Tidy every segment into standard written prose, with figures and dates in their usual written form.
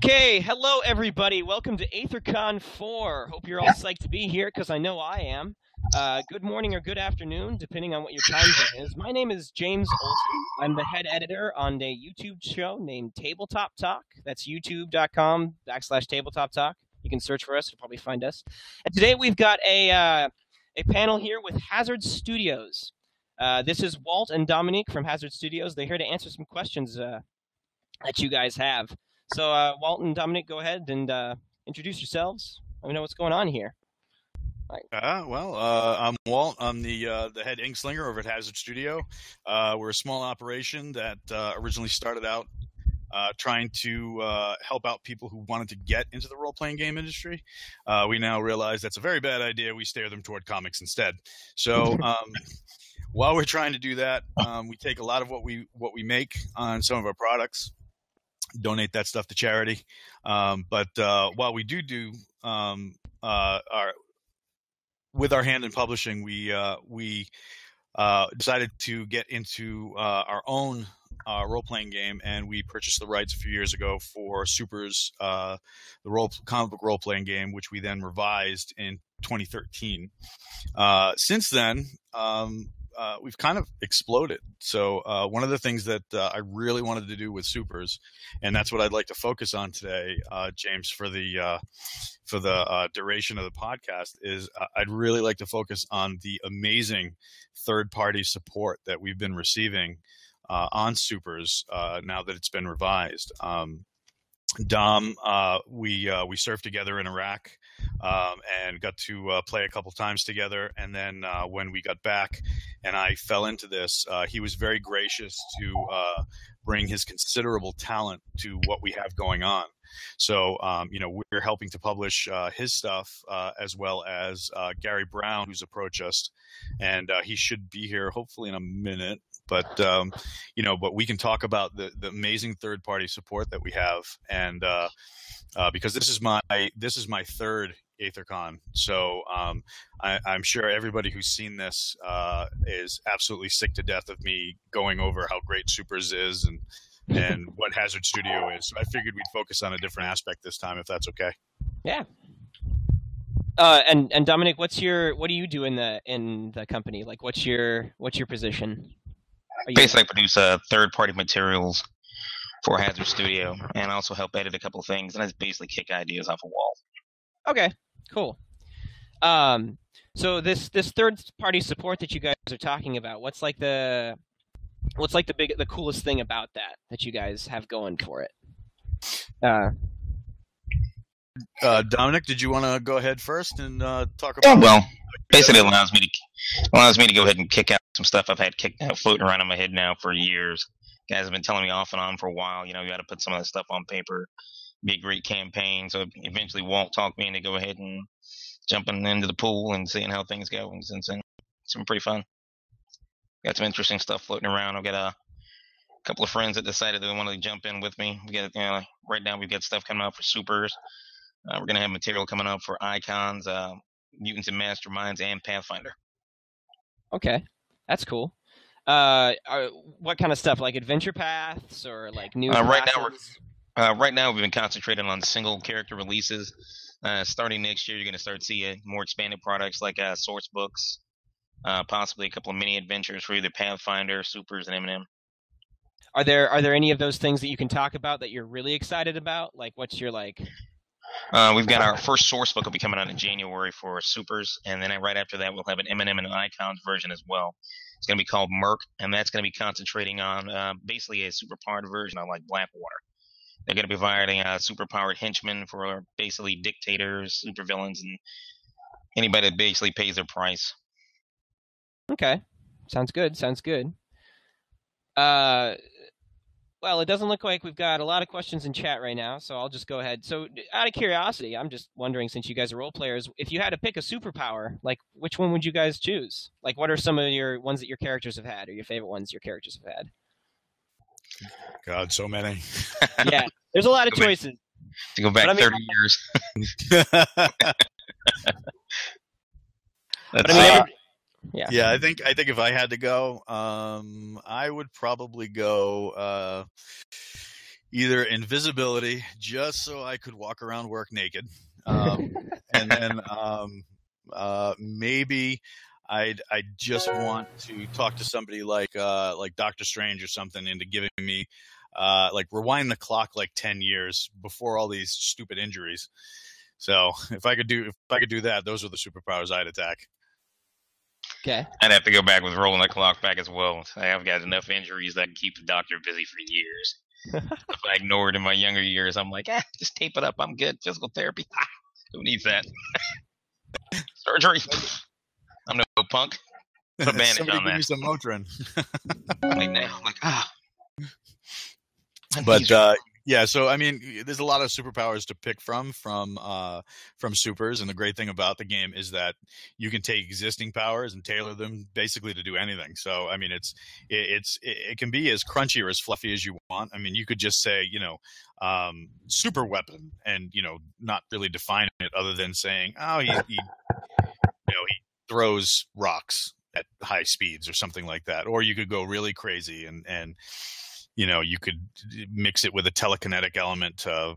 Okay, hello everybody. Welcome to AetherCon 4. Hope you're all psyched to be here because I know I am. Good morning or good afternoon, depending on what your time zone is. My name is James Olson. I'm the head editor on a YouTube show named Tabletop Talk. That's youtube.com/Tabletop Talk. You can search for us. You'll probably find us. And today we've got a panel here with Hazard Studios. This is Walt and Dominique from Hazard Studios. They're here to answer some questions that you guys have. So, Walt and Dominic, go ahead and introduce yourselves. Let me know what's going on here. I'm Walt. I'm the head ink slinger over at Hazard Studio. We're a small operation that originally started out trying to help out people who wanted to get into the role-playing game industry. We now realize that's a very bad idea. We steer them toward comics instead. So while we're trying to do that, we take a lot of what we make on some of our products, donate that stuff to charity. But while we do with our hand in publishing, we decided to get into our own role-playing game, and we purchased the rights a few years ago for Supers, the comic book role-playing game, which we then revised in 2013. Since then, we've kind of exploded. So one of the things that I really wanted to do with Supers, and that's what I'd like to focus on today, James, for the duration of the podcast, is I'd really like to focus on the amazing third-party support that we've been receiving on Supers now that it's been revised. Dom, we served together in Iraq and got to play a couple times together. And then when we got back and I fell into this, he was very gracious to bring his considerable talent to what we have going on. So, we're helping to publish his stuff as well as Gary Brown, who's approached us, and he should be here hopefully in a minute. But but we can talk about the amazing third party support that we have, and because this is my third AetherCon, so I'm sure everybody who's seen this is absolutely sick to death of me going over how great Supers is and what Hazard Studio is. So I figured we'd focus on a different aspect this time, if that's okay. Yeah. And Dominic, what do you do in the company? Like, what's your position? Basically, I produce third-party materials for Hazard Studio, and also help edit a couple of things, and I just basically kick ideas off a wall. Okay, cool. So this third-party support that you guys are talking about, what's the coolest thing about that you guys have going for it? Dominic, did you want to go ahead first and talk about? Well, basically, it allows me to go ahead and kick out some stuff I've had floating around in my head now for years. Guys have been telling me off and on for a while. You got to put some of that stuff on paper. Be a great campaign. So eventually, Walt talked me into go ahead and jumping into the pool and seeing how things go. And since then, it's been pretty fun. Got some interesting stuff floating around. I've got a couple of friends that decided they wanted to jump in with me. We got right now we've got stuff coming out for Supers. We're gonna have material coming up for Icons, Mutants and Masterminds, and Pathfinder. Okay, that's cool. What kind of stuff, like adventure paths or like new classes? Right now we've been concentrating on single character releases. Starting next year, you're gonna start seeing more expanded products like source books, possibly a couple of mini adventures for either Pathfinder, Supers, and M&M. Are there any of those things that you can talk about that you're really excited about? Like, what's your like? We've got our first source book will be coming out in January for Supers, and then right after that we'll have an M&M and an Icons version as well. It's going to be called Merc, and that's going to be concentrating on basically a superpowered version of like Blackwater. They're going to be providing superpowered henchmen for basically dictators, supervillains, and anybody that basically pays their price. Okay, sounds good. Well, it doesn't look like we've got a lot of questions in chat right now, so I'll just go ahead. So, out of curiosity, I'm just wondering, since you guys are role players, if you had to pick a superpower, like, which one would you guys choose? Like, what are some of your ones that your characters have had, or your favorite ones your characters have had? God, so many. Yeah, there's a lot of choices. To go back 30 years. Yeah, I think if I had to go, I would probably go. either invisibility, just so I could walk around work naked, and then maybe I just want to talk to somebody like Doctor Strange or something into giving me like rewind the clock like 10 years before all these stupid injuries. So if I could do that, those are the superpowers I'd attack. Okay. I'd have to go back with rolling the clock back as well. I've got enough injuries that can keep the doctor busy for years. If I ignored in my younger years, I'm like, just tape it up. I'm good. Physical therapy. Who needs that? Surgery. I'm no punk. Put a bandage on Give me that. some Motrin. Like now, But yeah, so I mean, there's a lot of superpowers to pick from supers, and the great thing about the game is that you can take existing powers and tailor them basically to do anything. So I mean, it can be as crunchy or as fluffy as you want. I mean, you could just say, super weapon, and not really define it other than saying, oh, he throws rocks at high speeds or something like that. Or you could go really crazy and you could mix it with a telekinetic element to,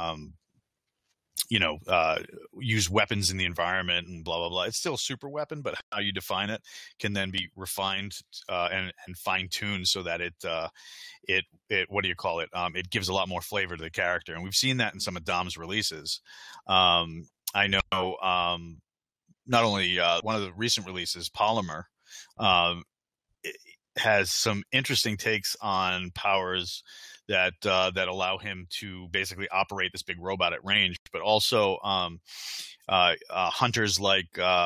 use weapons in the environment and blah, blah, blah. It's still a super weapon, but how you define it can then be refined and fine-tuned so that it what do you call it? It gives a lot more flavor to the character. And we've seen that in some of Dom's releases. I know not only one of the recent releases, Polymer, has some interesting takes on powers that allow him to basically operate this big robot at range, but also hunters like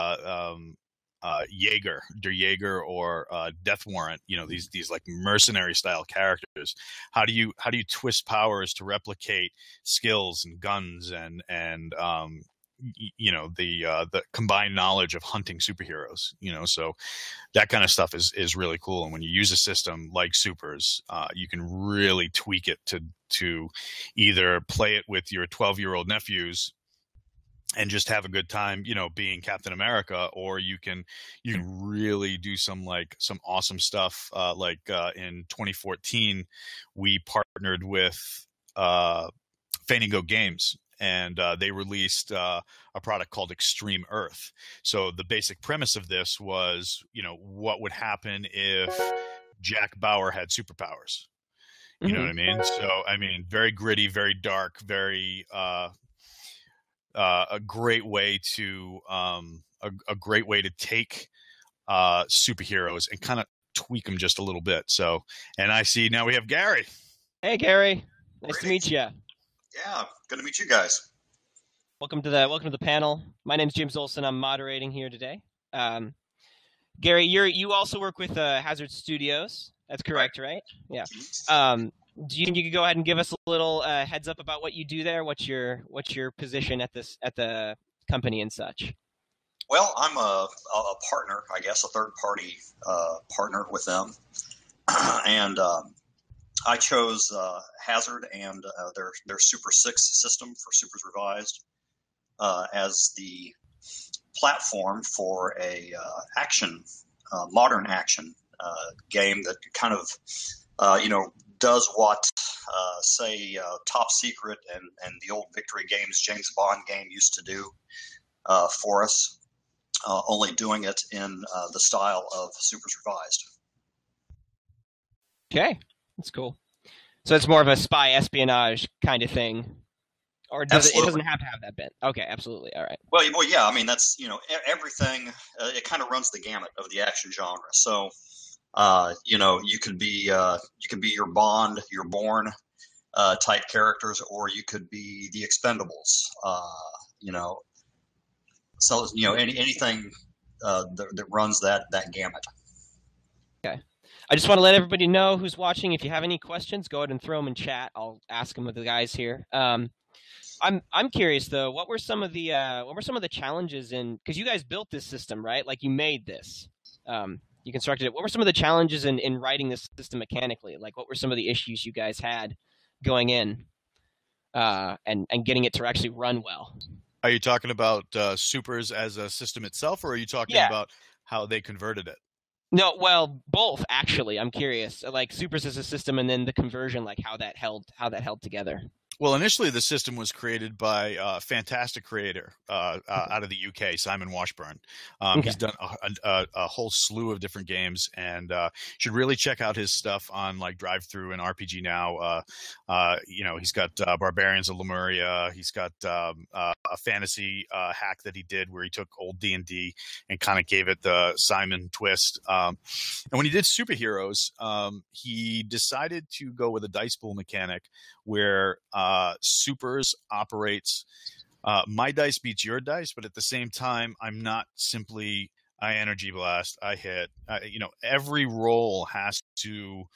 Jaeger, Der Jaeger, or Death Warrant. These like mercenary style characters. How do you twist powers to replicate skills and guns and the combined knowledge of hunting superheroes, so that kind of stuff is really cool. And when you use a system like supers, you can really tweak it to either play it with your 12-year-old nephews and just have a good time, being Captain America, or you can really do some awesome stuff. In 2014, we partnered with Fandango Games, and they released a product called Extreme Earth. So the basic premise of this was, what would happen if Jack Bauer had superpowers? You know what I mean? So, I mean, very gritty, very dark, very a great way to take superheroes and kind of tweak them just a little bit. So, and I see now we have Gary. Hey, Gary. Nice to meet you. Yeah, good to meet you guys. Welcome to the panel. My name's James Olson. I'm moderating here today. Gary, you also work with Hazard Studios. That's correct, right? Yeah. Do you could go ahead and give us a little heads up about what you do there? What's your position at the company and such? Well, I'm a partner, I guess, a third party partner with them, and I chose Hazard and their Super 6 system for Supers Revised as the platform for a modern action game that kind of does what say Top Secret and the old Victory Games James Bond game used to do for us, only doing it in the style of Supers Revised. Okay. That's cool. So it's more of a spy espionage kind of thing, or it doesn't have to have that bit. Okay, absolutely. All right. Well, yeah. I mean, that's everything. It kind of runs the gamut of the action genre. So, you can be your Bond, your Bourne type characters, or you could be the Expendables. So anything that runs that gamut. Okay. I just want to let everybody know who's watching. If you have any questions, go ahead and throw them in chat. I'll ask them with the guys here. I'm curious though. What were some of the challenges because you guys built this system, right? Like you made this, you constructed it. What were some of the challenges in writing this system mechanically? Like what were some of the issues you guys had going in, and getting it to actually run well? Are you talking about supers as a system itself, or are you talking about how they converted it? No, well, both actually. I'm curious. Like Supers as a system, and then the conversion, like how that held together. Well, initially the system was created by a fantastic creator out of the UK, Simon Washburn. Okay. He's done a whole slew of different games, and should really check out his stuff on like DriveThru and RPG Now. He's got Barbarians of Lemuria. He's got a fantasy hack that he did where he took old D&D and kind of gave it the Simon twist. And when he did Superheroes, he decided to go with a dice pool mechanic where Supers operates my dice beats your dice, but at the same time, I'm not simply I energy blast, I hit. Every roll has to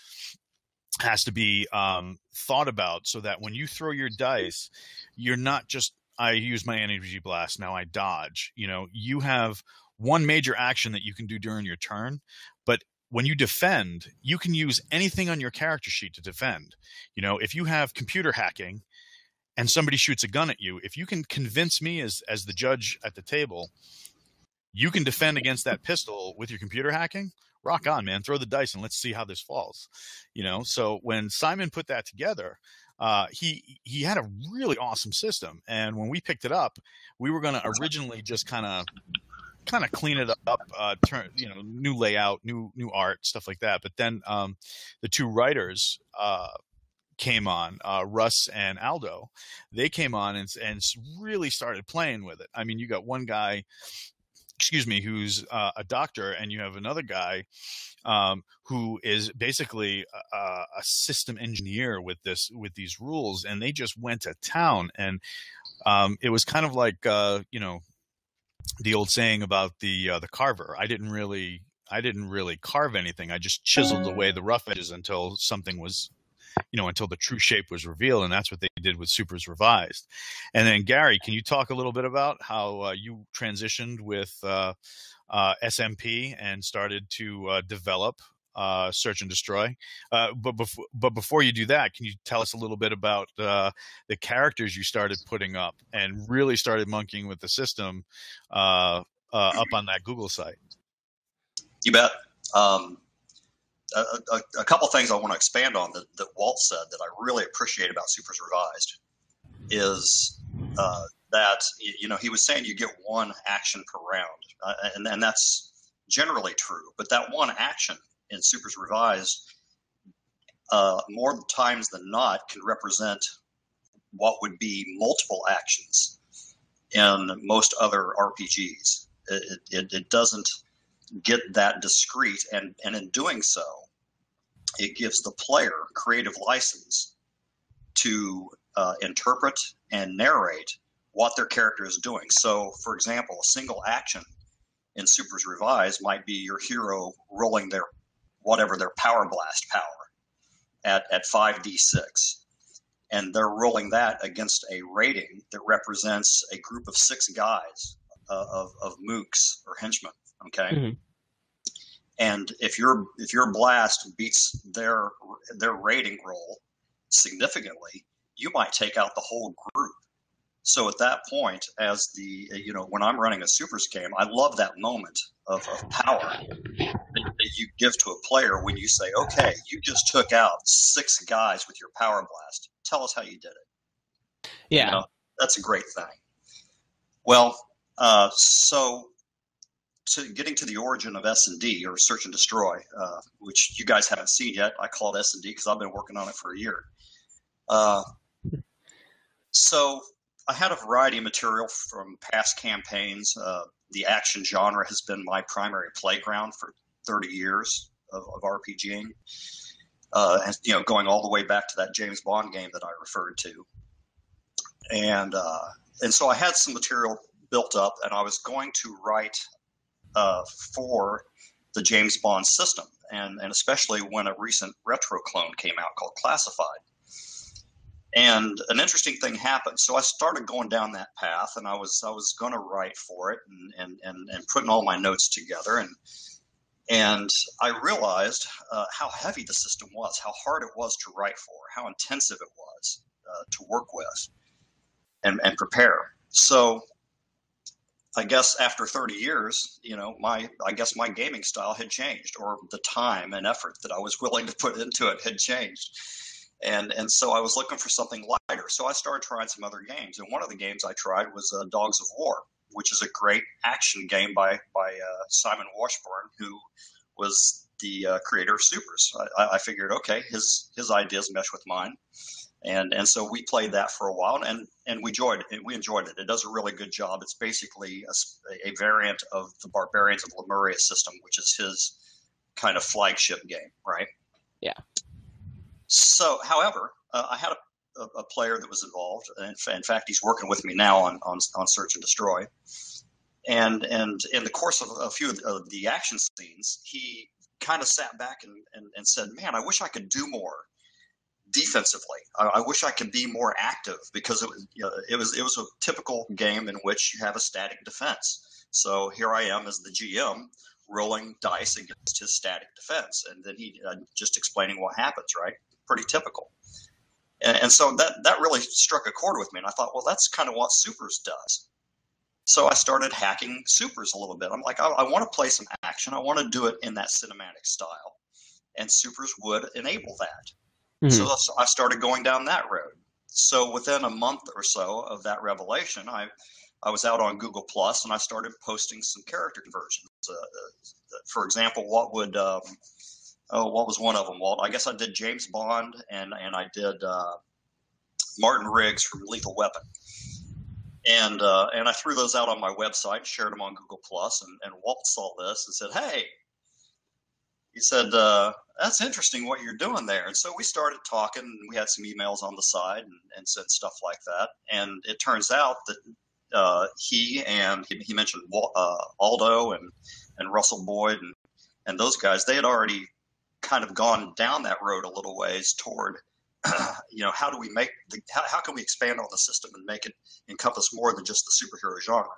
be thought about so that when you throw your dice, you're not just I use my energy blast, now I dodge. You have one major action that you can do during your turn, but when you defend, you can use anything on your character sheet to defend. If you have computer hacking and somebody shoots a gun at you, if you can convince me as the judge at the table, you can defend against that pistol with your computer hacking, rock on, man. Throw the dice and let's see how this falls. So when Simon put that together, he had a really awesome system. And when we picked it up, we were going to originally just kind of clean it up, new layout, new art, stuff like that. But then the two writers came on, Russ and Aldo. They came on and really started playing with it. I mean, you got one guy, who's a doctor, and you have another guy who is basically a system engineer with these rules, and they just went to town. And it was kind of like the old saying about the carver. I didn't really carve anything. I just chiseled away the rough edges until something was, until the true shape was revealed. And that's what they did with Supers Revised. And then Gary, can you talk a little bit about how you transitioned with SMP and started to develop Search and Destroy? But before you do that, can you tell us a little bit about the characters you started putting up and really started monkeying with the system up on that Google site? You bet. A couple things I want to expand on that Walt said that I really appreciate about Supers Revised is that he was saying you get one action per round, and that's generally true. But that one action in Supers Revised, more times than not, can represent what would be multiple actions in most other RPGs. It doesn't get that discrete, and in doing so, it gives the player creative license to interpret and narrate what their character is doing. So, for example, a single action in Supers Revised might be your hero rolling their power blast power at 5d6. And they're rolling that against a rating that represents a group of 6 guys of mooks or henchmen. Okay. Mm-hmm. And if your blast beats their rating roll significantly, you might take out the whole group. So at that point, as when I'm running a Supers game, I love that moment of power that you give to a player when you say, okay, you just took out 6 guys with your power blast. Tell us how you did it. Yeah. That's a great thing. Well, so getting to the origin of S&D, or Search and Destroy, which you guys haven't seen yet. I call it S&D because I've been working on it for a year. So I had a variety of material from past campaigns. The action genre has been my primary playground for 30 years of RPGing, and going all the way back to that James Bond game that I referred to. And so I had some material built up, and I was going to write for the James Bond system, and especially when a recent retro clone came out called Classified. And an interesting thing happened. So I started going down that path, and I was going to write for it and putting all my notes together. And I realized how heavy the system was, how hard it was to write for, how intensive it was to work with and prepare. So I guess after 30 years, I guess my gaming style had changed, or the time and effort that I was willing to put into it had changed. And so I was looking for something lighter. So I started trying some other games. And one of the games I tried was Dogs of War, which is a great action game by Simon Washburn, who was the creator of Supers. I figured, okay, his ideas mesh with mine. And so we played that for a while, and we enjoyed it. We enjoyed it. It does a really good job. It's basically a variant of the Barbarians of Lemuria system, which is his kind of flagship game, right? Yeah. So, however, I had a player that was involved. In fact, he's working with me now on Search and Destroy. And in the course of a few of the action scenes, he kind of sat back and said, "Man, I wish I could do more defensively. I wish I could be more active, because it was a typical game in which you have a static defense. So here I am as the GM rolling dice against his static defense, and then he just explaining what happens, right? Pretty typical. And so that really struck a chord with me, and I thought, well, that's kind of what Supers does. So I started hacking Supers a little bit. I'm like, I want to play some action. I want to do it in that cinematic style, and Supers would enable that. Mm-hmm. So I started going down that road. So within a month or so of that revelation, I was out on Google Plus, and I started posting some character conversions. For example, what was one of them, Walt? I guess I did James Bond, and I did Martin Riggs from Lethal Weapon. And I threw those out on my website, shared them on Google Plus, and Walt saw this and said, "Hey," he said, "that's interesting what you're doing there." And so we started talking, and we had some emails on the side and said stuff like that. And it turns out that he mentioned Aldo and Russell Boyd and those guys, they had already kind of gone down that road a little ways toward, how do we how can we expand on the system and make it encompass more than just the superhero genre?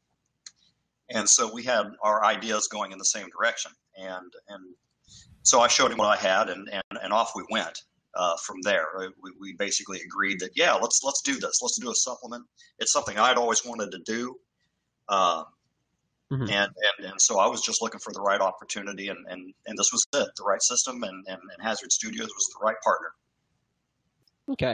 And so we had our ideas going in the same direction. And so I showed him what I had, and off we went from there. We basically agreed that, yeah, let's do this. Let's do a supplement. It's something I'd always wanted to do. Mm-hmm. And so I was just looking for the right opportunity, and this was it, the right system, and Hazard Studios was the right partner. Okay.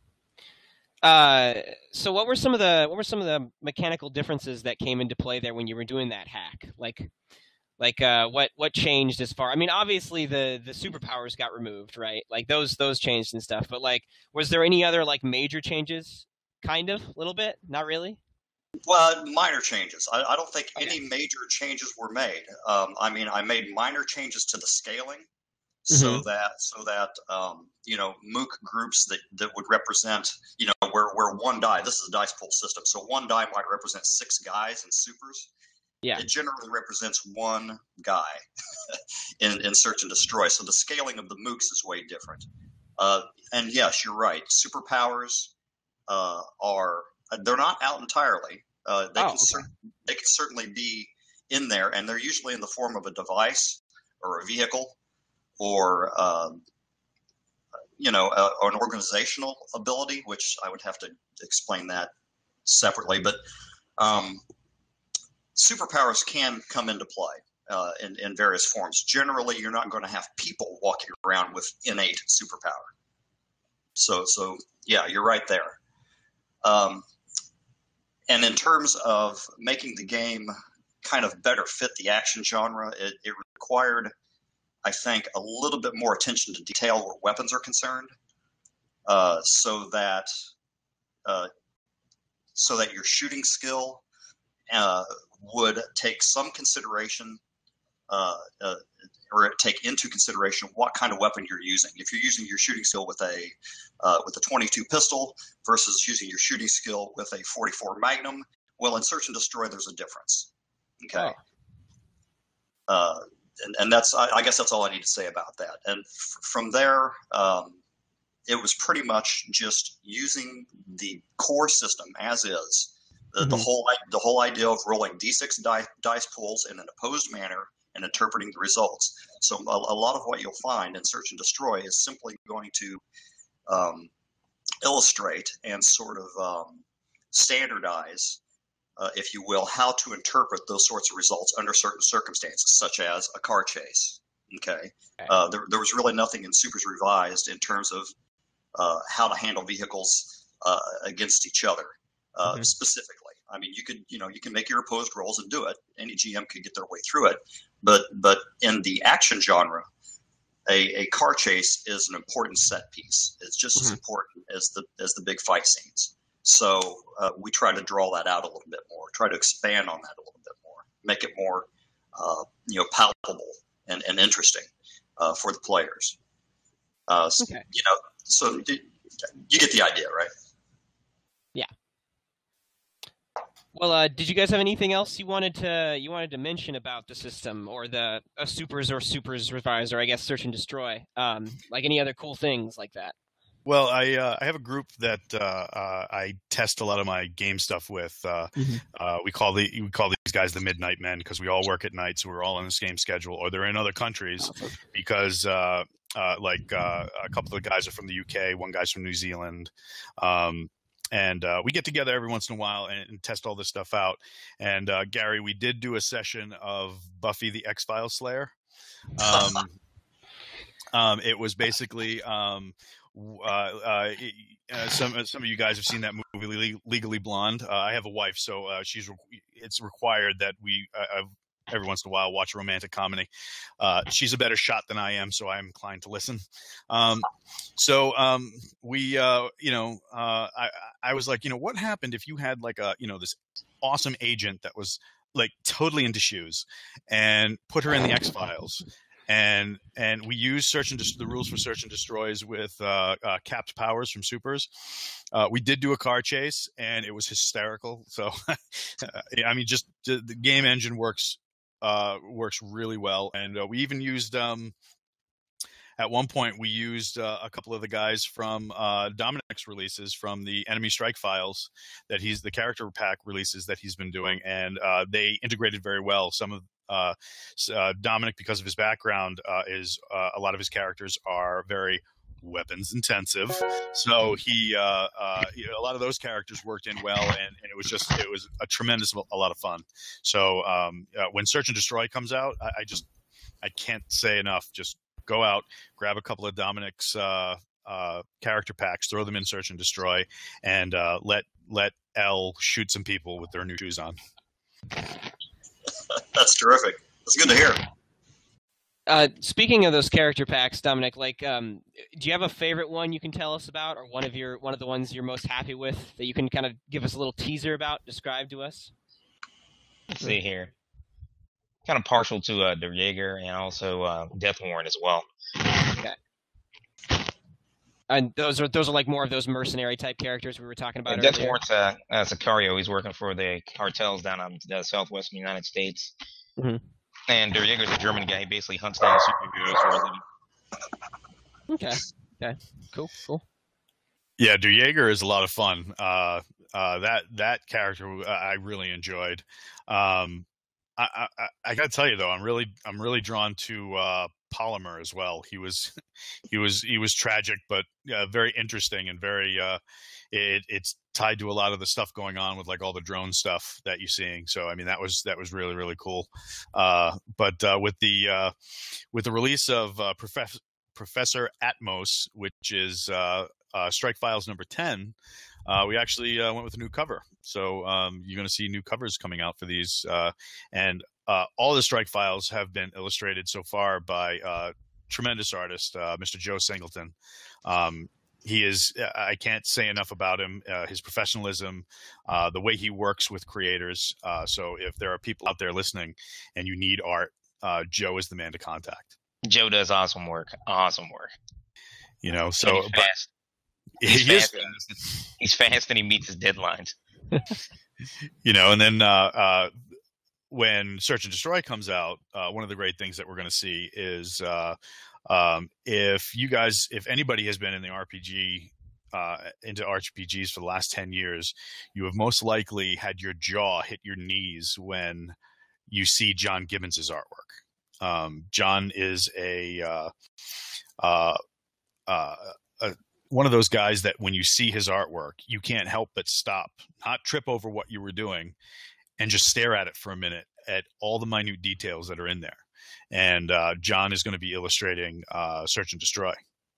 So what were some of the mechanical differences that came into play there when you were doing that hack? Like what changed as far? I mean, obviously the superpowers got removed, right? Like those changed and stuff. But like, was there any other like major changes? Kind of, a little bit, not really. Well, minor changes. I don't think any major changes were made. I mean, I made minor changes to the scaling, so that Mook groups that would represent, where one die. This is a dice pool system, so one die might represent 6 guys in Supers. Yeah. It generally represents one guy in Search and Destroy. So the scaling of the Mooks is way different. And yes, you're right. Superpowers they're not out entirely. They can certainly be in there, and they're usually in the form of a device or a vehicle, or an organizational ability, which I would have to explain that separately. But superpowers can come into play in various forms. Generally, you're not going to have people walking around with innate superpower. So yeah, you're right there. And in terms of making the game kind of better fit the action genre, it required, I think, a little bit more attention to detail where weapons are concerned, so that your shooting skill would take some consideration, or take into consideration what kind of weapon you're using. If you're using your shooting skill with a 22 pistol versus using your shooting skill with a 44 Magnum, well, in Search and Destroy, there's a difference. Okay. Oh. And that's, I guess that's all I need to say about that. And from there, it was pretty much just using the core system as is. The whole idea of rolling D6 dice pools in an opposed manner and interpreting the results. So a lot of what you'll find in Search and Destroy is simply going to illustrate and sort of standardize if you will, how to interpret those sorts of results under certain circumstances, such as a car chase. Okay, there was really nothing in Supers Revised in terms of how to handle vehicles against each other specifically. I mean, you can make your opposed rolls and do it. Any GM can get their way through it, but in the action genre, a car chase is an important set piece. It's just as important as the big fight scenes. So we try to draw that out a little bit more, try to expand on that a little bit more, make it more palatable and interesting for the players. Okay. So you get the idea, right? Yeah. Well, did you guys have anything else you wanted to mention about the system or the Supers or Supers Revised, or I guess Search and Destroy? Like any other cool things like that? Well, I have a group that I test a lot of my game stuff with. We call these guys the Midnight Men because we all work at night, so we're all on the same schedule, or they're in other countries because a couple of the guys are from the UK, one guy's from New Zealand. And we get together every once in a while and test all this stuff out. And Gary, we did do a session of Buffy the X-Files Slayer. It was basically some of you guys have seen that movie Legally Blonde. I have a wife, so it's required that we every once in a while watch a romantic comedy. She's a better shot than I am, so I'm inclined to listen. I was like, what happened if you had like this awesome agent that was like totally into shoes and put her in the X-Files. And we use the rules for Search and Destroys with capped powers from Supers. We did do a car chase, and it was hysterical. So, I mean, just the game engine works really well. And we even used at one point we used a couple of the guys from Dominic's releases from the Enemy Strike Files the character pack releases that he's been doing, and they integrated very well. Some of Dominic, because of his background, a lot of his characters are very weapons intensive, so a lot of those characters worked in well, and it was a lot of fun. So when Search and Destroy comes out, I can't say enough. Just go out, grab a couple of Dominic's character packs, throw them in Search and Destroy, and let Elle shoot some people with their new shoes on. That's terrific. That's good to hear. Speaking of those character packs, Dominic, like, do you have a favorite one you can tell us about, or one of the ones you're most happy with that you can kind of give us a little teaser about, describe to us? Let's see here. Kind of partial to Der Jaeger and also Death Warrant as well. Okay. And those are like more of those mercenary type characters we were talking about earlier. Death Warrant's Sicario. He's working for the cartels down on the southwestern United States. Mm-hmm. And Der Jaeger's a German guy. He basically hunts down superheroes for a living. Okay. Cool. Yeah, Der Jaeger is a lot of fun. That character I really enjoyed. I gotta tell you though, I'm really drawn to Polymer as well. He was tragic, but very interesting and very. It's tied to a lot of the stuff going on with like all the drone stuff that you're seeing. So I mean that was really really cool. But with the release of Professor Atmos, which is Strike Files number 10, we actually went with a new cover. So you're going to see new covers coming out for these, and all the Strike Files have been illustrated so far by tremendous artist, Mr. Joe Singleton. He is, I can't say enough about him, his professionalism, the way he works with creators. So if there are people out there listening and you need art, Joe is the man to contact. Joe does awesome work. So he's fast. He's fast and he meets his deadlines. And then when Search and Destroy comes out, one of the great things that we're going to see is if anybody has been in the RPG into RPGs for the last 10 years, you have most likely had your jaw hit your knees when you see John Gibbons' artwork. John is one of those guys that when you see his artwork, you can't help but stop, not trip over what you were doing, and just stare at it for a minute at all the minute details that are in there. And John is going to be illustrating Search and Destroy.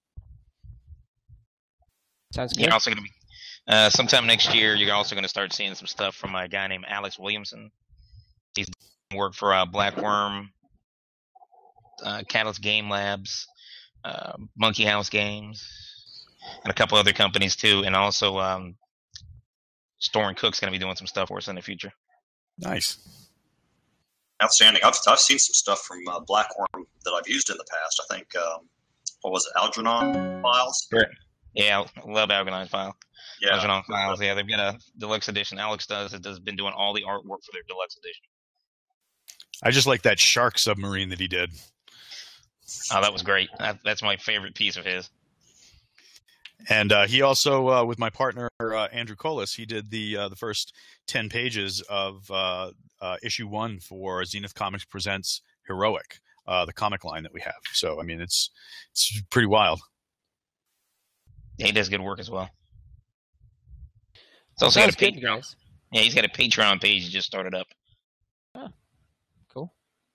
Sounds good. You're also going to be sometime next year. You're also going to start seeing some stuff from a guy named Alex Williamson. He's worked for Blackworm, Catalyst Game Labs, Monkey House Games, and a couple other companies too. And also, Storen Cook's going to be doing some stuff for us in the future. Nice. Outstanding. I've seen some stuff from Blackworm that I've used in the past. I think, what was it, Algernon Files? Correct. Yeah, I love Algernon File. Yeah. Algernon Files. Yeah, they've got a deluxe edition. Alex has been doing all the artwork for their deluxe edition. I just like that shark submarine that he did. Oh, that was great. That's my favorite piece of his. And he also, with my partner Andrew Colas, he did the first 10 pages of issue 1 for Zenith Comics Presents Heroic, the comic line that we have. So I mean, it's pretty wild. Yeah, he does good work as well. He's also Sounds got a good, Patreon. guys. Yeah, he's got a Patreon page he just started up. Oh, cool.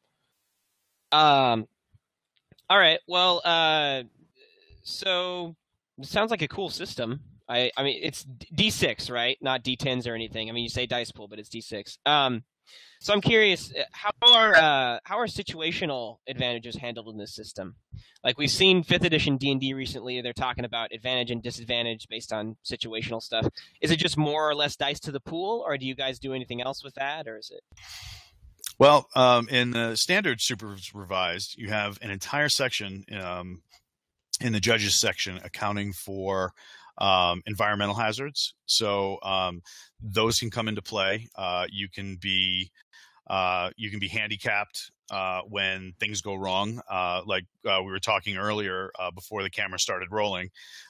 All right. Well, so it sounds like a cool system. I mean, it's D6, right? Not D10s or anything. I mean, you say dice pool, but it's D6. So I'm curious, how are situational advantages handled in this system? Like we've seen 5th edition D&D recently, they're talking about advantage and disadvantage based on situational stuff. Is it just more or less dice to the pool, or do you guys do anything else with that, or is it? Well, in the standard Supers Revised, you have an entire section in the judges section accounting for environmental hazards. So those can come into play. You can be handicapped when things go wrong. Like we were talking earlier before the camera started rolling.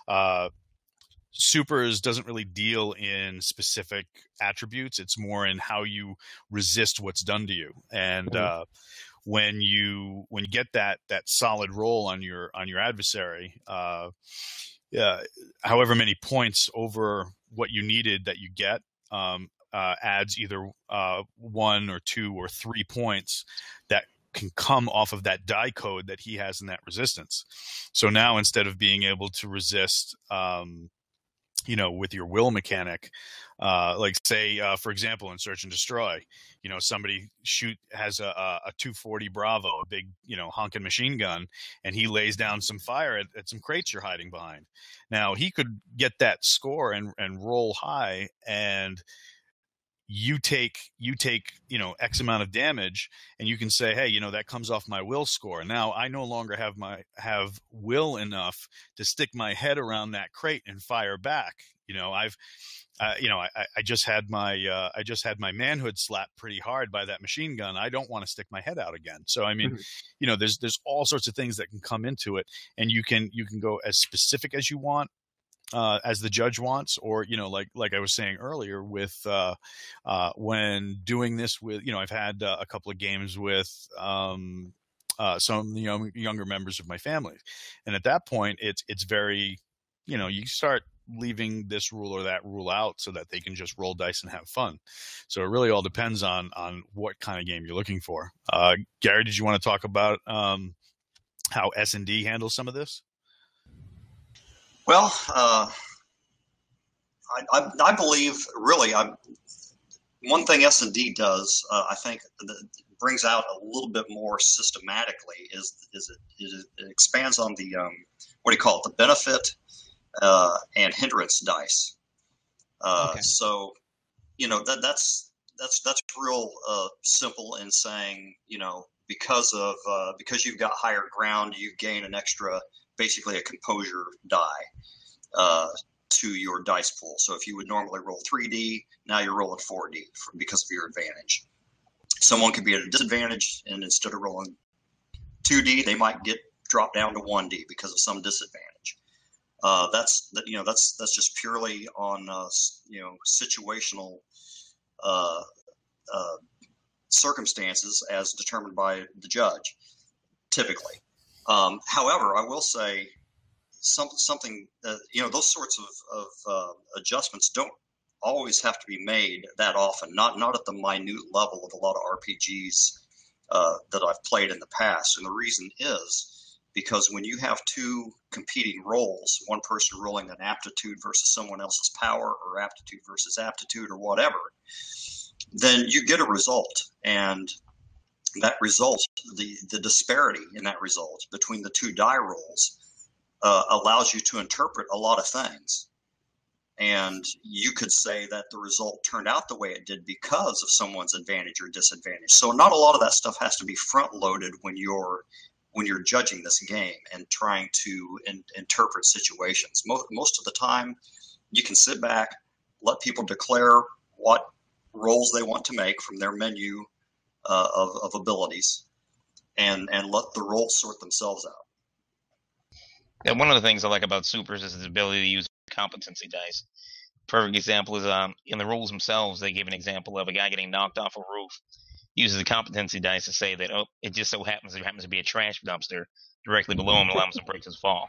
Supers doesn't really deal in specific attributes. It's more in how you resist what's done to you. And when you get that solid roll on your adversary, however many points over what you needed that you get adds either 1 or 2 or 3 points that can come off of that die code that he has in that resistance. So now instead of being able to resist with your will mechanic, like say, for example, in Search and Destroy, somebody has a 240 Bravo, a big, honking machine gun, and he lays down some fire at some crates you're hiding behind. Now he could get that score and roll high, and you take X amount of damage, and you can say, hey, that comes off my will score. Now I no longer have will enough to stick my head around that crate and fire back. I just had my manhood slapped pretty hard by that machine gun. I don't want to stick my head out again. So I mean, there's all sorts of things that can come into it, and you can go as specific as you want. As the judge wants, or like I was saying earlier, with when doing this with I've had a couple of games with some younger members of my family, and at that point it's very you start leaving this rule or that rule out so that they can just roll dice and have fun. So it really all depends on what kind of game you're looking for. Gary, did you want to talk about how S&D handles some of this? Well, I believe really one thing S&D does, I think, that brings out a little bit more systematically is it expands on the what do you call it, the benefit and hindrance dice. Okay. So that's real simple in saying because you've got higher ground, you gain an extra, basically a composure die to your dice pool. So if you would normally roll 3D, now you're rolling 4D because of your advantage. Someone could be at a disadvantage, and instead of rolling 2D, they might get dropped down to 1D because of some disadvantage. That's just purely on situational circumstances as determined by the judge, typically. However, I will say something those sorts of adjustments don't always have to be made that often. Not at the minute level of a lot of RPGs that I've played in the past, and the reason is because when you have two competing roles, one person rolling an aptitude versus someone else's power, or aptitude versus aptitude, or whatever, then you get a result. And that result, the disparity in that result between the two die rolls allows you to interpret a lot of things. And you could say that the result turned out the way it did because of someone's advantage or disadvantage. So not a lot of that stuff has to be front loaded when you're judging this game and trying to interpret situations. Most of the time, you can sit back, let people declare what roles they want to make from their menu of abilities, and let the roles sort themselves out. Yeah, one of the things I like about supers is the ability to use competency dice. Perfect example is in the rules themselves, they give an example of a guy getting knocked off a roof. Uses the competency dice to say that, it just so happens there happens to be a trash dumpster directly below him, allows him to break his fall.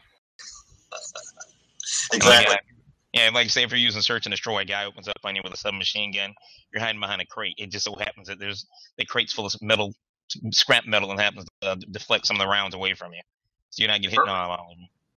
Exactly. Like say if you're using search and destroy, a guy opens up on you with a submachine gun, you're hiding behind a crate. It just so happens that the crate's full of metal, scrap metal, and happens to deflect some of the rounds away from you, so you're not getting hit on all of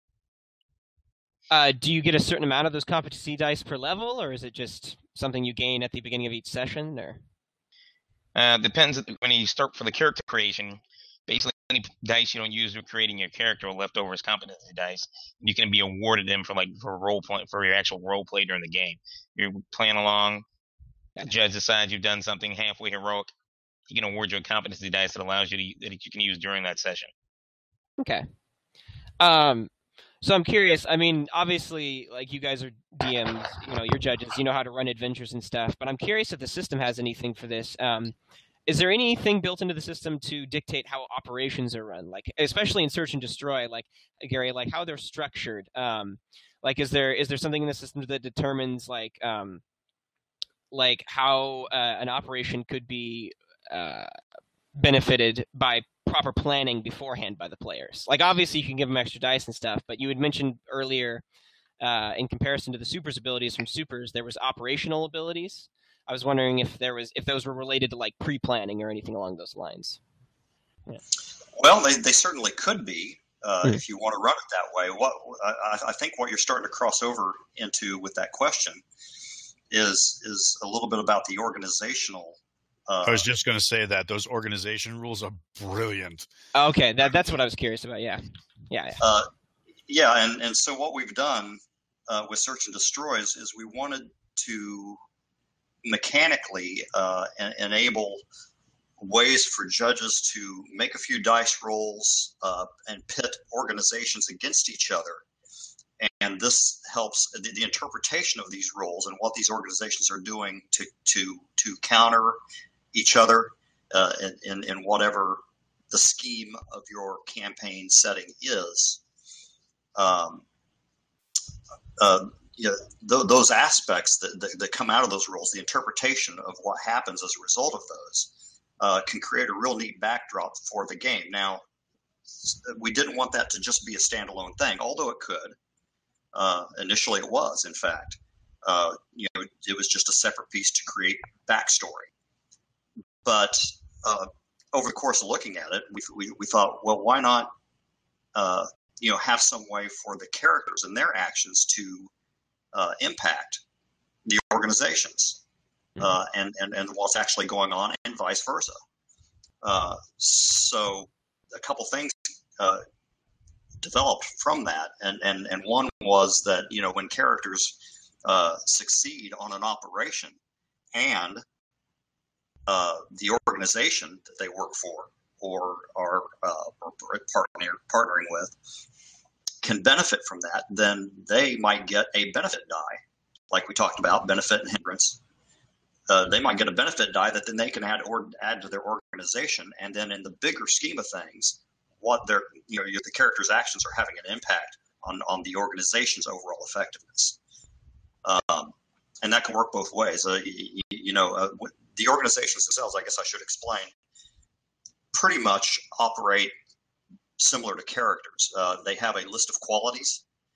them. Do you get a certain amount of those competency dice per level, or is it just something you gain at the beginning of each session? Or depends. When you start for the character creation, basically any dice you don't use for creating your character are left over as competency dice. You can be awarded them for role play, for your actual role play during the game. You're playing along, the judge decides you've done something halfway heroic, he can award you a competency dice that allows you that you can use during that session. Okay. So I'm curious. I mean, obviously, like, you guys are DMs, you're judges, you know how to run adventures and stuff. But I'm curious if the system has anything for this. Is there anything built into the system to dictate how operations are run, like especially in Search and Destroy, like Gary, like how they're structured? Like, is there something in the system that determines like how an operation could be benefited by proper planning beforehand by the players? Like, obviously you can give them extra dice and stuff, but you had mentioned earlier in comparison to the supers abilities from supers, there was operational abilities. I was wondering if those were related to like pre-planning or anything along those lines. Yeah. Well, they certainly could be if you want to run it that way. I think what you're starting to cross over into with that question is a little bit about the organizational. I was just going to say that those organization rules are brilliant. Okay, that's what I was curious about. Yeah. And so what we've done with Search and Destroy is we wanted to mechanically enable ways for judges to make a few dice rolls and pit organizations against each other. And this helps the interpretation of these roles and what these organizations are doing to counter each other in whatever the scheme of your campaign setting is. Those aspects that come out of those roles, the interpretation of what happens as a result of those, can create a real neat backdrop for the game. Now, we didn't want that to just be a standalone thing, although it could. Initially, it was, in fact. It was just a separate piece to create backstory. But over the course of looking at it, we thought, well, why not have some way for the characters and their actions to impact the organizations and what's actually going on, and vice versa. So a couple things developed from that, and one was that when characters succeed on an operation, and the organization that they work for or are partnering with can benefit from that, then they might get a benefit die, like we talked about, benefit and hindrance. They might get a benefit die that then they can add to their organization, and then in the bigger scheme of things, what the character's actions are having an impact on the organization's overall effectiveness. And that can work both ways. The organizations themselves, I guess I should explain, pretty much operate similar to characters. They have a list of qualities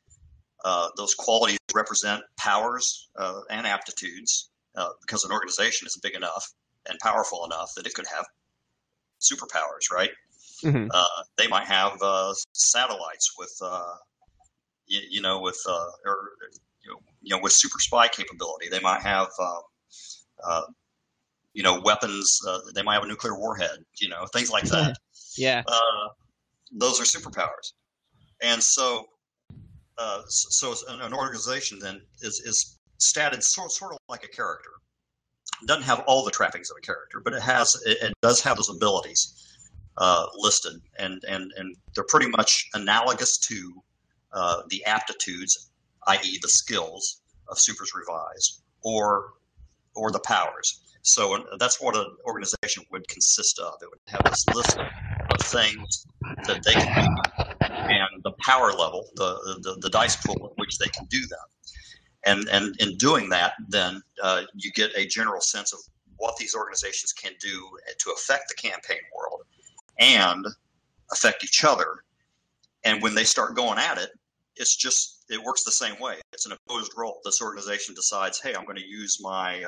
Those qualities represent powers and aptitudes, because an organization is big enough and powerful enough that it could have superpowers, right? Mm-hmm. They might have satellites with, with super spy capability. They might have, weapons. They might have a nuclear warhead. Things like that. Yeah. Those are superpowers, and so an organization then is statted sort of like a character. It doesn't have all the trappings of a character, but it does have those abilities listed, and they're pretty much analogous to the aptitudes, i.e., the skills of Supers Revised, or the powers. So that's what an organization would consist of. It would have this list of things that they can do, and the power level, the dice pool at which they can do them. And in doing that, then you get a general sense of what these organizations can do to affect the campaign world and affect each other. And when they start going at it, it works the same way. It's an opposed role. This organization decides, hey, I'm going to use my,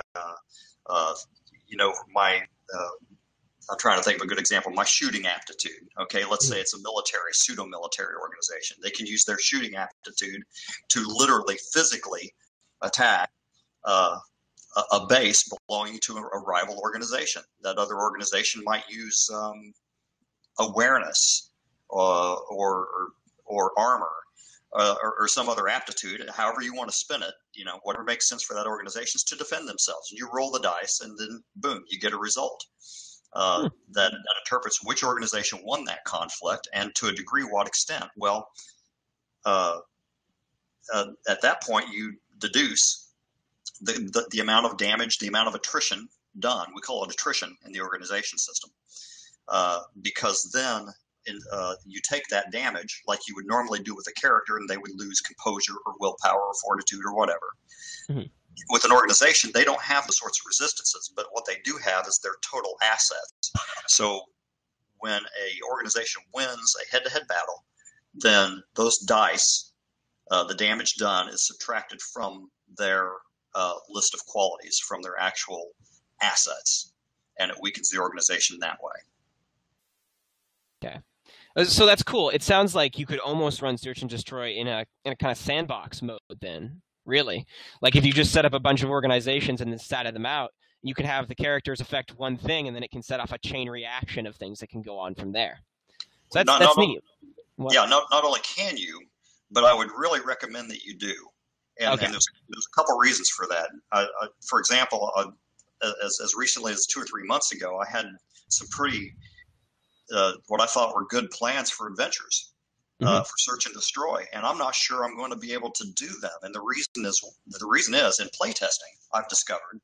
I'm trying to think of a good example, my shooting aptitude. Okay, let's say it's a military, pseudo-military organization. They can use their shooting aptitude to literally physically attack a base belonging to a rival organization. That other organization might use awareness or armor or some other aptitude, however you want to spin it, whatever makes sense for that organization is to defend themselves. And you roll the dice and then boom, you get a result that interprets which organization won that conflict and to a degree what extent. Well, at that point you deduce the amount of damage, the amount of attrition done. We call it attrition in the organization system, because then you take that damage like you would normally do with a character, and they would lose composure or willpower or fortitude or whatever. Mm-hmm. With an organization, they don't have the sorts of resistances, but what they do have is their total assets. So when a organization wins a head-to-head battle, then those dice, the damage done, is subtracted from their list of qualities, from their actual assets, and it weakens the organization that way. Okay. So that's cool. It sounds like you could almost run Search and Destroy in a kind of sandbox mode then, really. Like if you just set up a bunch of organizations and then statted them out, you could have the characters affect one thing, and then it can set off a chain reaction of things that can go on from there. So that's neat. Yeah, not only can you, but I would really recommend that you do. And, okay. And there's a couple reasons for that. For example, as recently as 2 or 3 months ago, I had some pretty what I thought were good plans for adventures for Search and Destroy, and I'm not sure I'm going to be able to do them. And the reason is in playtesting, I've discovered.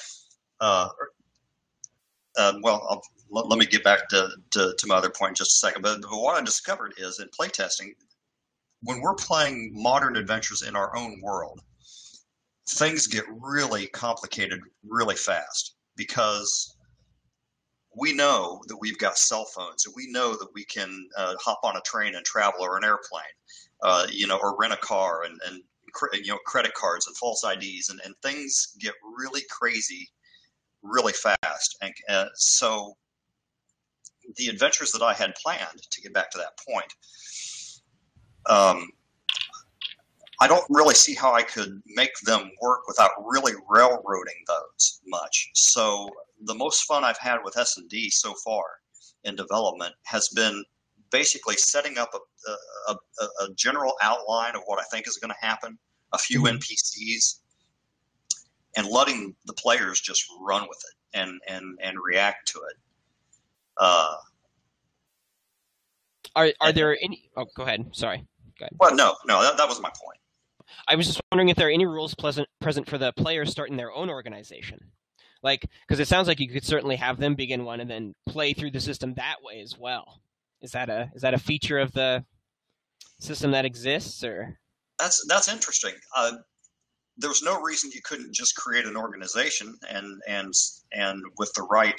Let me get back to my other point in just a second. But what I discovered is in playtesting, when we're playing modern adventures in our own world, things get really complicated really fast, because we know that we've got cell phones, and we know that we can hop on a train and travel, or an airplane, or rent a car, and credit cards and false IDs, and things get really crazy really fast. And so the adventures that I had planned, to get back to that point, I don't really see how I could make them work without really railroading those much. So the most fun I've had with S&D so far in development has been basically setting up a general outline of what I think is going to happen, a few NPCs, and letting the players just run with it and react to it. Are there any? Oh, go ahead. Sorry. Go ahead. Well, no, that was my point. I was just wondering if there are any rules present for the players starting their own organization. Like, because it sounds like you could certainly have them begin one and then play through the system that way as well. Is that a feature of the system that exists, or? That's interesting. There's no reason you couldn't just create an organization and with the right,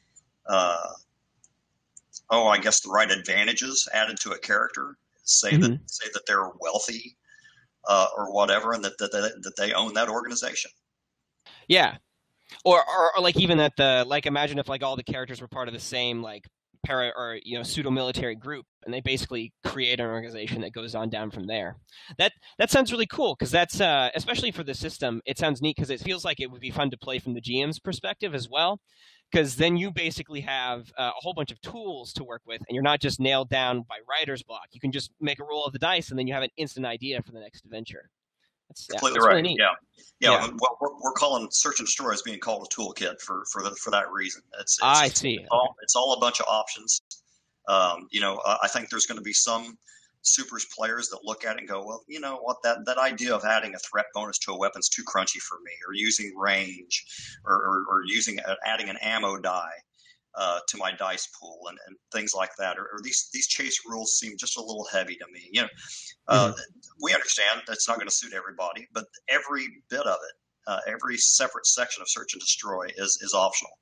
I guess the right advantages added to a character. Say that they're wealthy, or whatever, and that they own that organization. Yeah. Or like even that imagine if like all the characters were part of the same like pseudo military group, and they basically create an organization that goes on down from there. That sounds really cool, because that's especially for the system, it sounds neat because it feels like it would be fun to play from the GM's perspective as well, because then you basically have a whole bunch of tools to work with, and you're not just nailed down by writer's block. You can just make a roll of the dice, and then you have an instant idea for the next adventure. That's completely that's right. Really neat. Yeah. Well, we're calling Search and Destroy as being called a toolkit for that reason. I see. It's all a bunch of options. I think there's going to be some Supers players that look at it and go, well, you know what, that idea of adding a threat bonus to a weapon's too crunchy for me, or using range, or adding an ammo die to my dice pool, and things like that, or these chase rules seem just a little heavy to me. We understand that's not going to suit everybody, but every bit of it, every separate section of Search and Destroy is optional,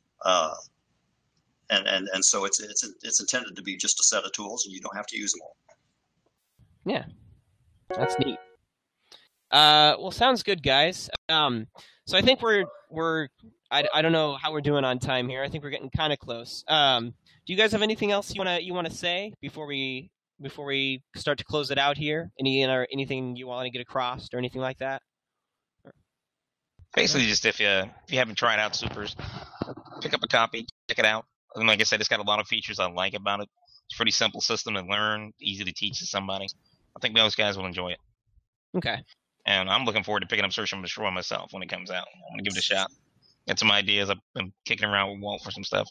and so it's intended to be just a set of tools, and you don't have to use them all. Yeah, that's neat. Well, sounds good, guys. So I think we're I don't know how we're doing on time here. I think we're getting kind of close. Do you guys have anything else you wanna say before we start to close it out here? Anything you want to get across or anything like that? Basically, just if you haven't tried out Supers, pick up a copy, check it out. And like I said, it's got a lot of features I like about it. It's a pretty simple system to learn, easy to teach to somebody. I think most guys will enjoy it. Okay. And I'm looking forward to picking up Search and Destroy myself when it comes out. I'm gonna give it a shot. Get some ideas. I've been kicking around with Walt for some stuff.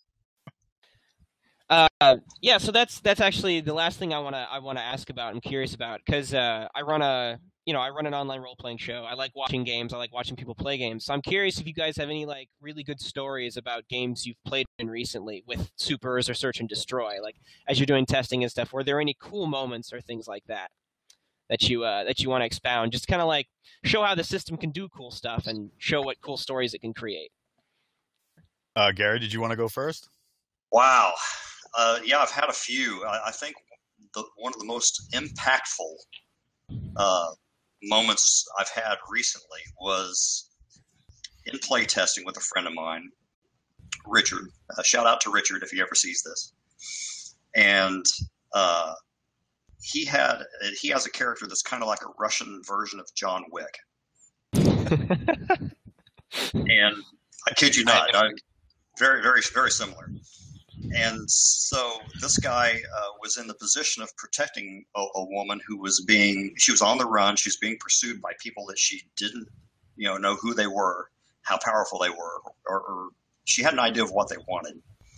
Yeah, so that's actually the last thing I wanna ask about. I'm curious about, because I run an online role playing show. I like watching games. I like watching people play games. So I'm curious if you guys have any like really good stories about games you've played in recently with Supers or Search and Destroy. Like as you're doing testing and stuff, were there any cool moments or things like that you want to expound? Just kind of like show how the system can do cool stuff and show what cool stories it can create. Gary, did you want to go first? Wow. Yeah, I've had a few. I think one of the most impactful moments I've had recently was in play testing with a friend of mine, Richard. Shout out to Richard if he ever sees this. And he has a character that's kind of like a Russian version of John Wick. And I kid you not, very, very, very similar. And so this guy was in the position of protecting a woman who she was on the run. She was being pursued by people that she didn't, know who they were, how powerful they were, or she had an idea of what they wanted.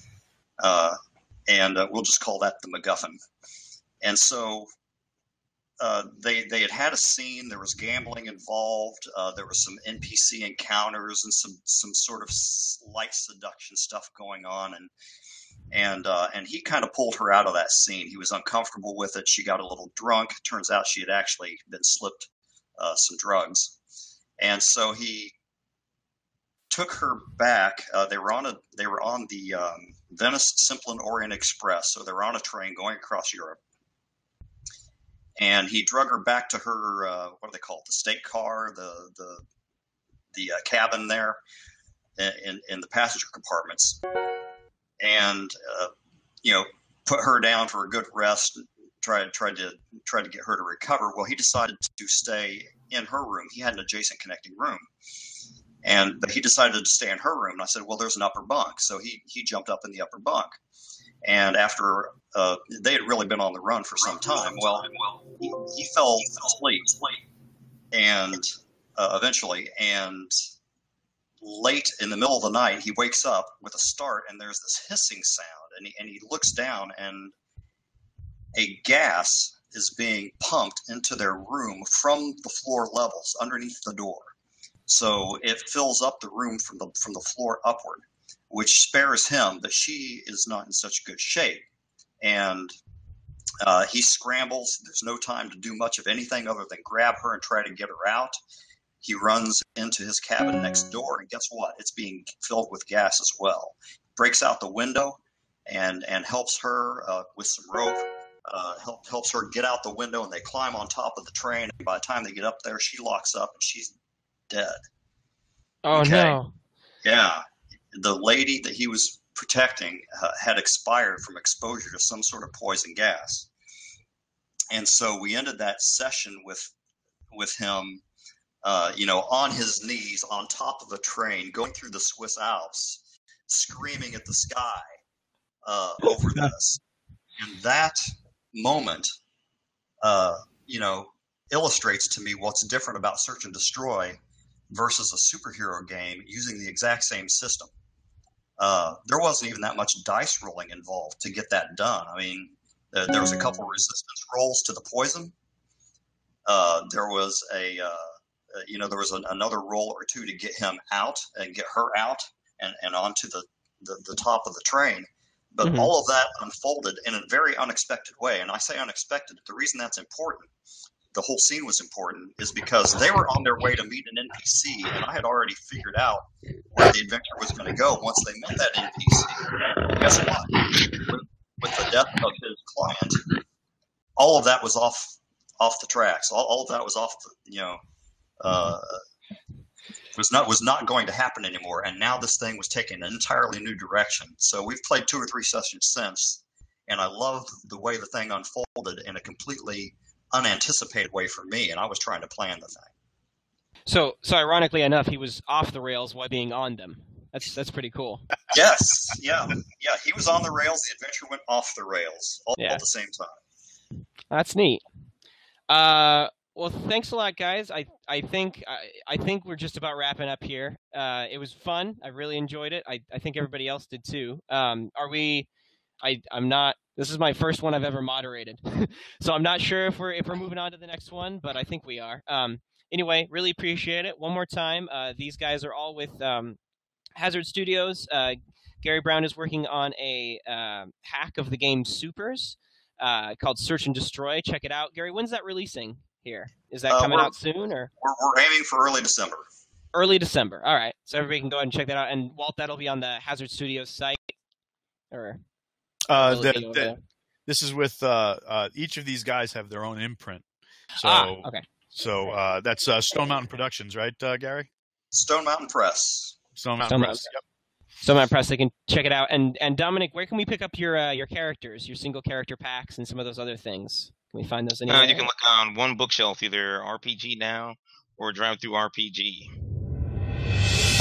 And we'll just call that the MacGuffin. And so they had a scene. There was gambling involved. There was some NPC encounters and some sort of light seduction stuff going on. And he kind of pulled her out of that scene. He was uncomfortable with it. She got a little drunk. Turns out she had actually been slipped some drugs. And so he took her back. They were on the Venice Simplon Orient Express. So they were on a train going across Europe. And he drug her back to her, what do they call it? The state car, the cabin there in the passenger compartments. And put her down for a good rest. Tried to get her to recover. Well, he decided to stay in her room. He had an adjacent connecting room, but he decided to stay in her room. And I said, "Well, there's an upper bunk." So he jumped up in the upper bunk. And after they had really been on the run for some time, well, he fell asleep, and eventually, and late in the middle of the night, he wakes up with a start, and there's this hissing sound, and he looks down, and a gas is being pumped into their room from the floor levels underneath the door. So it fills up the room from the floor upward, which spares him, but she is not in such good shape. And he scrambles. There's no time to do much of anything other than grab her and try to get her out. He runs into his cabin next door, and guess what? It's being filled with gas as well. Breaks out the window and helps her with some rope helps her get out the window, and they climb on top of the train. And by the time they get up there, she locks up and she's dead. Oh, Okay. no. Yeah, the lady that he was protecting had expired from exposure to some sort of poison gas, and so we ended that session with him, on his knees on top of a train, going through the Swiss Alps, screaming at the sky over this. And that moment, illustrates to me what's different about Search and Destroy versus a superhero game using the exact same system. There wasn't even that much dice rolling involved to get that done. I mean, there was a couple resistance rolls to the poison. There was another roll or two to get him out and get her out and onto the top of the train. But Mhm. all of that unfolded in a very unexpected way. And I say unexpected. The reason that's important, the whole scene was important, is because they were on their way to meet an NPC, and I had already figured out where the adventure was going to go once they met that NPC. Guess what? With the death of his client, all of that was off the tracks. All of that was off was not going to happen anymore, and now this thing was taking an entirely new direction. So we've played 2 or 3 sessions since, and I love the way the thing unfolded in a completely unanticipated way for me, and I was trying to plan the thing. So ironically enough, he was off the rails while being on them. That's pretty cool. Yes, yeah, he was on the rails. The adventure went off the rails all Yeah. at the same time. That's neat. Well, thanks a lot, guys. I think we're just about wrapping up here. It was fun. I really enjoyed it. I think everybody else did too. I'm not. This is my first one I've ever moderated, so I'm not sure if we're moving on to the next one, but I think we are. Anyway, really appreciate it. One more time, these guys are all with Hazard Studios. Gary Brown is working on a hack of the game Supers called Search and Destroy. Check it out, Gary. When's that releasing here? Is that coming out soon, or we're aiming for early December? Early December. All right, so everybody can go ahead and check that out. And Walt, that'll be on the Hazard Studios site, or this is with each of these guys have their own imprint. So okay. So that's Stone Mountain Productions, right, Gary? Stone Mountain Press. Stone Mountain Press. Yep. Stone Mountain Press. They can check it out. And Dominic, where can we pick up your characters, your single character packs, and some of those other things? Can we find those anywhere? You can look on one bookshelf, either RPG Now or Drive Through RPG.